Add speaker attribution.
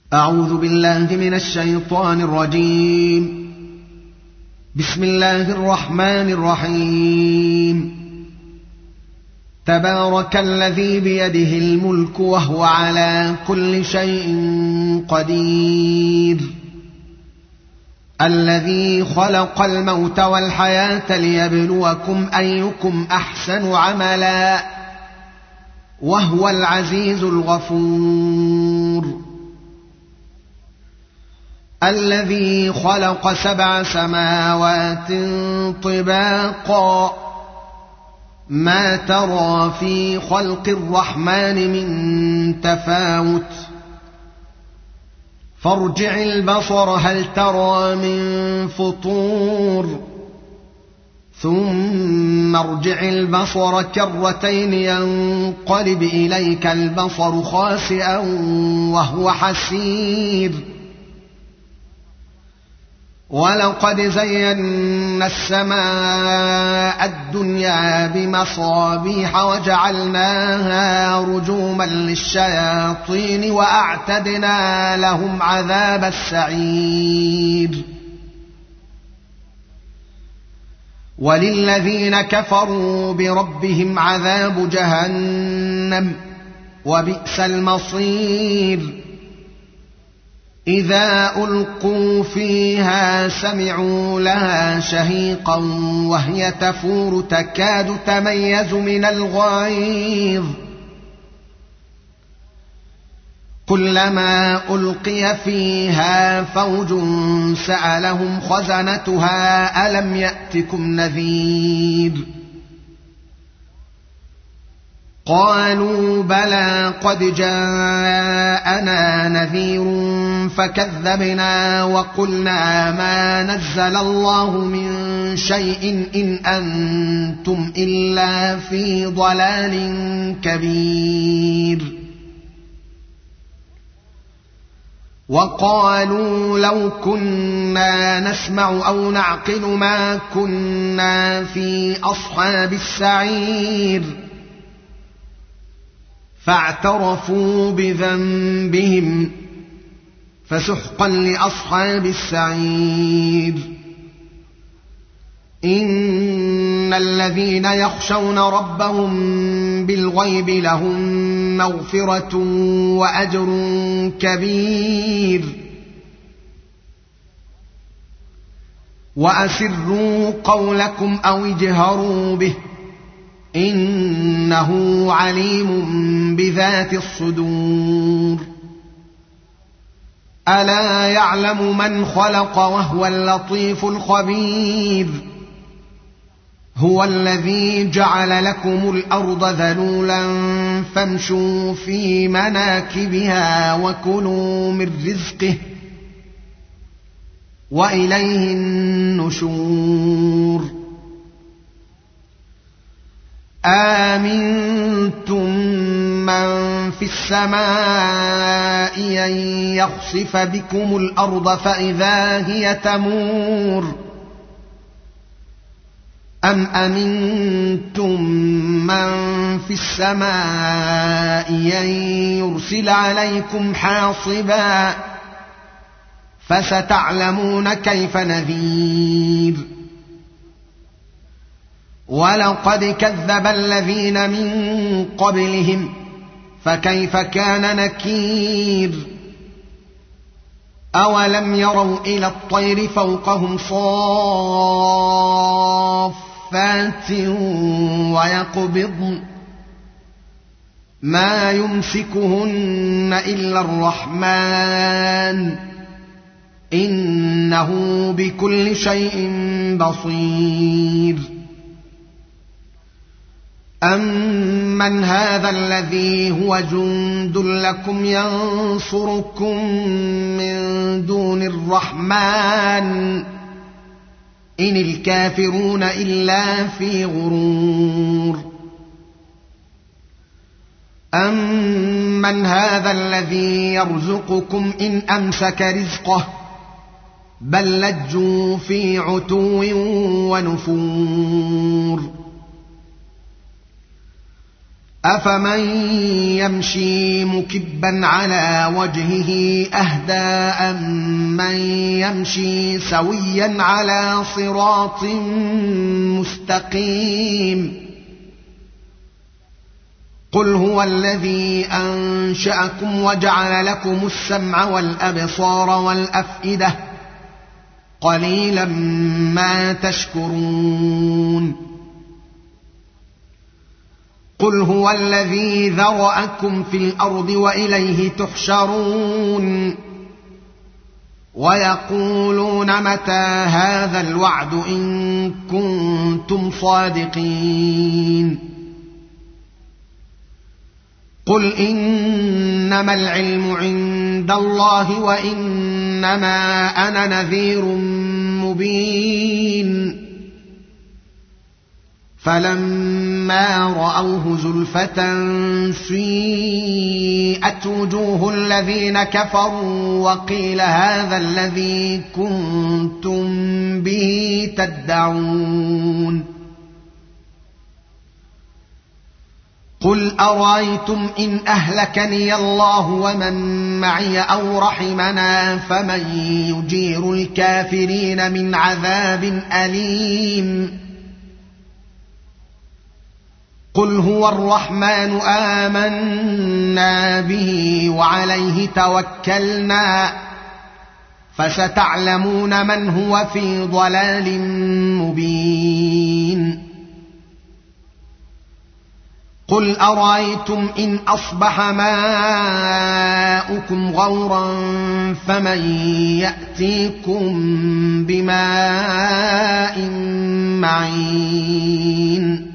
Speaker 1: أعوذ بالله من الشيطان الرجيم. بسم الله الرحمن الرحيم. تبارك الذي بيده الملك وهو على كل شيء قدير، الذي خلق الموت والحياة ليبلوكم أيكم أحسن عملا، وهو العزيز الغفور. الذي خلق 7 سماوات طباقا، ما ترى في خلق الرحمن من تفاوت، فارجع البصر هل ترى من فطور، ثم ارجع البصر كرتين ينقلب إليك البصر خاسئا وهو حسير. ولقد زينا السماء الدنيا بمصابيح وجعلناها رجوما للشياطين وأعتدنا لهم عذاب السعير. وللذين كفروا بربهم عذاب جهنم وبئس المصير. إذا ألقوا فيها سمعوا لها شهيقا وهي تفور تكاد تميز من الغيظ، كلما ألقي فيها فوج سألهم خزنتها ألم يأتكم نذير، قالوا بلى قد جاءنا نذير فكذبنا وقلنا ما نزل الله من شيء إن أنتم إلا في ضلال كبير. وقالوا لو كنا نسمع أو نعقل ما كنا في أصحاب السعير، فاعترفوا بذنبهم فسحقا لأصحاب السعير. إن الذين يخشون ربهم بالغيب لهم مغفرة وأجر كبير. وأسروا قولكم أو اجهروا به إنه عليم بذات الصدور. ألا يعلم من خلق وهو اللطيف الخبير. هو الذي جعل لكم الأرض ذلولا فامشوا في مناكبها وكلوا من رزقه وإليه النشور. آمنتم من في السماء أن يخسف بكم الأرض فإذا هي تمور، أم أمنتم من في السماء أن يرسل عليكم حاصبا، فستعلمون كيف نذير. ولقد كذب الذين من قبلهم فكيف كان نكير. أولم يروا إلى الطير فوقهم صافات ويقبضن ما يمسكهن إلا الرحمن إنه بكل شيء بصير. أمن هذا الذي هو جند لكم ينصركم من دون الرحمن إن الكافرون إلا في غرور. أمن هذا الذي يرزقكم إن أمسك رزقه بل لجوا في عتو ونفور. أفمن يمشي مكبا على وجهه أهدى أمن يمشي سويا على صراط مستقيم قل هو الذي أنشأكم وجعل لكم السمع والأبصار والأفئدة قليلا ما تشكرون قل هو الذي ذرأكم في الأرض وإليه تحشرون ويقولون متى هذا الوعد إن كنتم صادقين قل إنما العلم عند الله وإنما أنا نذير مبين فلما رأوه زلفة سيئت وجوه الذين كفروا وقيل هذا الذي كنتم به تدعون قل أرأيتم إن أهلكني الله ومن معي أو رحمنا فمن يجير الكافرين من عذاب أليم قل هو الرحمن آمنا به وعليه توكلنا فستعلمون من هو في ضلال مبين قل أرأيتم إن أصبح ماؤكم غورا فمن يأتيكم بماء معين